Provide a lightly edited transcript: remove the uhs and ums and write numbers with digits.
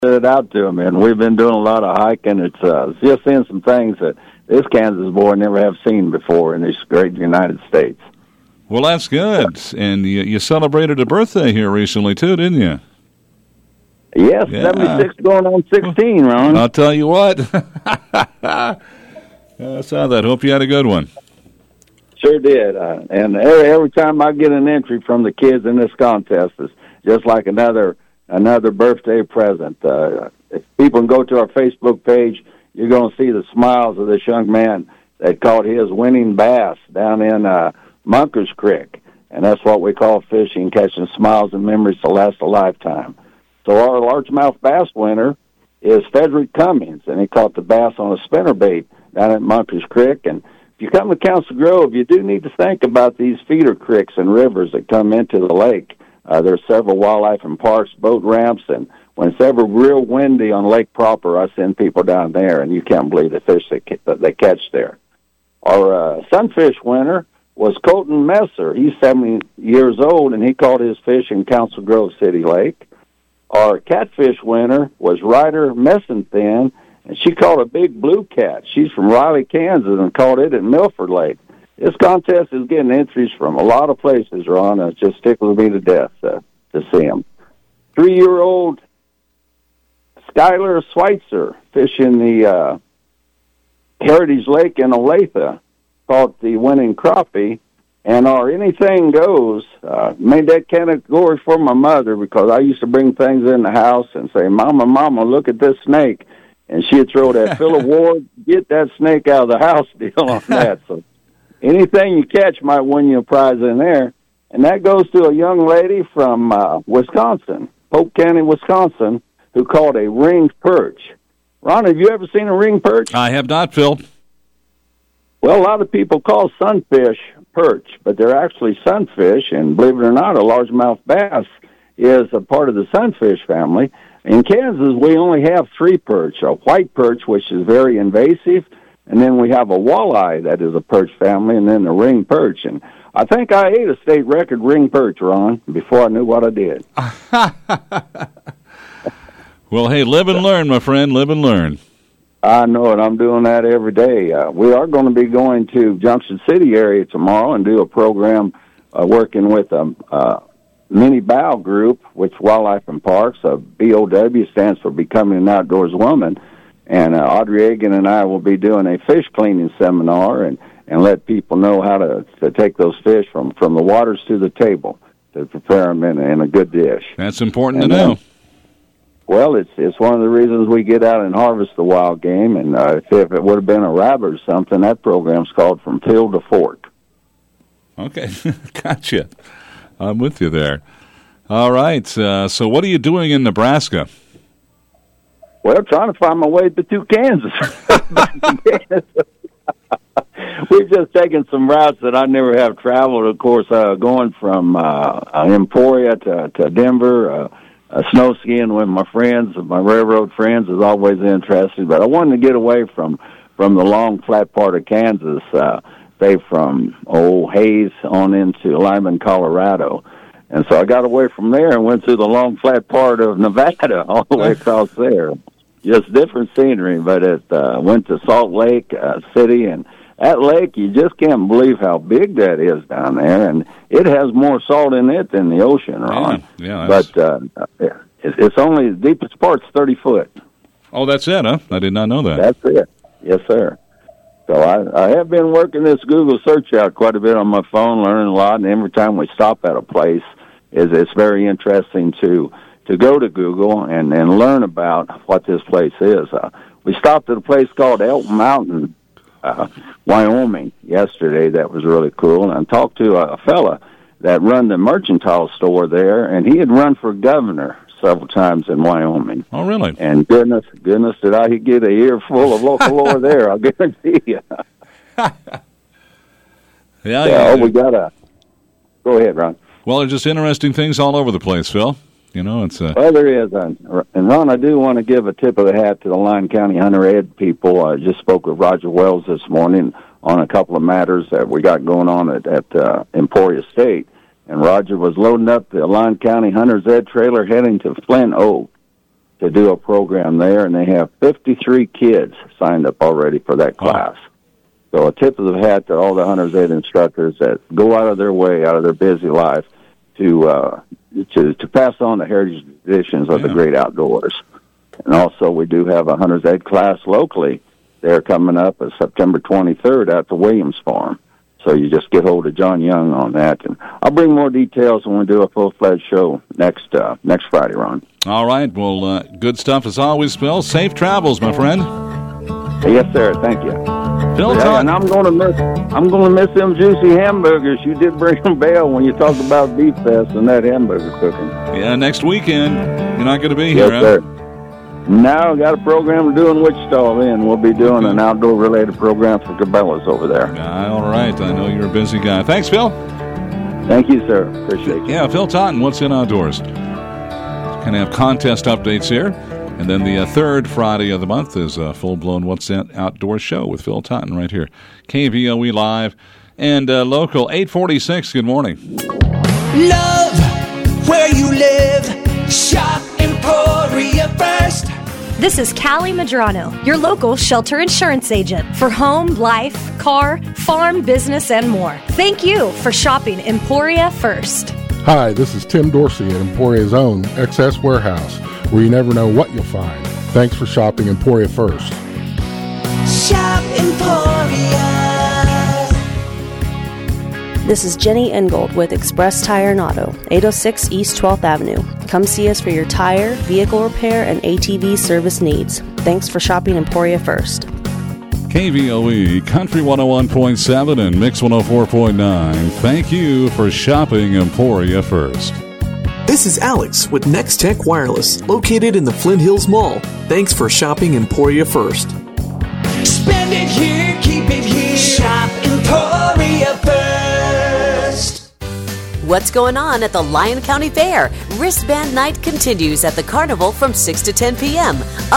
it out to them, and we've been doing a lot of hiking. It's just seeing some things that this Kansas boy never have seen before in this great United States. Well, that's good. And you celebrated a birthday here recently, too, didn't you? Yes, yeah. 76 going on 16, Ron. I'll tell you what. I saw that. Hope you had a good one. Sure did. And every time I get an entry from the kids in this contest, it's just like another birthday present. If people can go to our Facebook page, you're going to see the smiles of this young man that caught his winning bass down in Munkers Creek. And that's what we call fishing, catching smiles and memories to last a lifetime. So our largemouth bass winner is Frederick Cummings, and he caught the bass on a spinnerbait down at Munkers Creek. And if you come to Council Grove, you do need to think about these feeder creeks and rivers that come into the lake. There are several wildlife and parks, boat ramps, and when it's ever real windy on Lake Proper, I send people down there, and you can't believe the fish that they catch there. Our sunfish winner was Colton Messer. He's 70 years old, and he caught his fish in Council Grove City Lake. Our catfish winner was Ryder Messenthin, and she caught a big blue cat. She's from Riley, Kansas, and caught it at Milford Lake. This contest is getting entries from a lot of places, Ron. It just tickles me to death to see them. 3-year-old Skylar Schweitzer fishing the Heritage Lake in Olathe caught the winning crappie. And our anything goes made that category for my mother because I used to bring things in the house and say, Mama, look at this snake. And she'd throw that Phil Ward, get that snake out of the house deal on that. So anything you catch might win you a prize in there. And that goes to a young lady from Wisconsin, Polk County, Wisconsin, who caught a ringed perch. Ron, have you ever seen a ringed perch? I have not, Phil. Well, a lot of people call sunfish perch, but they're actually sunfish, and believe it or not, a largemouth bass is a part of the sunfish family. In Kansas, we only have 3 perch, a white perch, which is very invasive, and then we have a walleye that is a perch family, and then the ring perch. And I think I ate a state record ring perch, Ron, before I knew what I did. Well, hey, live and learn, my friend, live and learn. I know it. I'm doing that every day. We are going to be going to Junction City area tomorrow and do a program working with a mini bow group, which Wildlife and Parks, BOW stands for Becoming an Outdoors Woman. And Audrey Egan and I will be doing a fish cleaning seminar and let people know how to take those fish from the waters to the table to prepare them in a good dish. That's important to know. Well, it's one of the reasons we get out and harvest the wild game, and if it would have been a rabbit or something, that program's called From Field to Fork. Okay, gotcha. I'm with you there. All right, so what are you doing in Nebraska? Well, trying to find my way to Kansas. We've just taken some routes that I never have traveled, of course, going from Emporia to Denver, snow skiing with my friends, my railroad friends is always interesting. But I wanted to get away from the long, flat part of Kansas, say from Hays on into Lyman, Colorado. And so I got away from there and went through the long, flat part of Nevada all the way across there. Just different scenery, but it went to Salt Lake City, and that lake, you just can't believe how big that is down there, and it has more salt in it than the ocean, Ron. Yeah, but it's only, the deepest part's 30 foot. Oh, that's it, huh? I did not know that. That's it. Yes, sir. So I have been working this Google search out quite a bit on my phone, learning a lot, and every time we stop at a place, it's very interesting to go to Google and learn about what this place is. We stopped at a place called Elton Mountain, Wyoming, yesterday. That was really cool. And I talked to a fella that run the mercantile store there, and he had run for governor several times in Wyoming. Oh, really? And goodness, did I get a ear full of local lore there, I'll guarantee you. Yeah, we got to... Go ahead, Ron. Well, there's just interesting things all over the place, Phil. You know, it's Well, there is. And Ron, I do want to give a tip of the hat to the Lyon County Hunter Ed people. I just spoke with Roger Wells this morning on a couple of matters that we got going on at Emporia State. And Roger was loading up the Lyon County Hunter's Ed trailer heading to Flint Oak to do a program there, and they have 53 kids signed up already for that class. So a tip of the hat to all the Hunter's Ed instructors that go out of their way, out of their busy life, to pass on the heritage traditions of the great outdoors. And also, we do have a Hunter's Ed class locally. They're coming up September 23rd at the Williams Farm. So you just get hold of John Young on that. And I'll bring more details when we do a full-fledged show next Friday, Ron. All right. Well, good stuff as always, Phil. Safe travels, my friend. Yes, sir. Thank you. Phil, and I'm going to miss them juicy hamburgers. You did bring them bail when you talked about Beef Fest and that hamburger cooking. Yeah, next weekend you're not going to be here, yes, sir. Now, got a program to do in Wichita then. We'll be doing an outdoor-related program for Cabela's over there. All right. I know you're a busy guy. Thanks, Phil. Thank you, sir. Appreciate it. Yeah, Phil Totten, What's in Outdoors. Kind of have contest updates here. And then the third Friday of the month is a full-blown What's in Outdoors show with Phil Totten right here. KVOE Live and local 846. Good morning. Love where you live. Shop Emporia First. This is Callie Madrano, your local shelter insurance agent for home, life, car, farm, business, and more. Thank you for shopping Emporia First. Hi, this is Tim Dorsey at Emporia's own Excess Warehouse, where you never know what you'll find. Thanks for shopping Emporia First. Shop Emporia. This is Jenny Ingold with Express Tire and Auto, 806 East 12th Avenue. Come see us for your tire, vehicle repair, and ATV service needs. Thanks for shopping Emporia First. KVOE, Country 101.7 and Mix 104.9. Thank you for shopping Emporia First. This is Alex with Next Tech Wireless, located in the Flint Hills Mall. Thanks for shopping Emporia First. Spend it here, keep it here. Shop Emporia First. What's going on at the Lyon County Fair? Wristband Night continues at the Carnival from 6 to 10 p.m.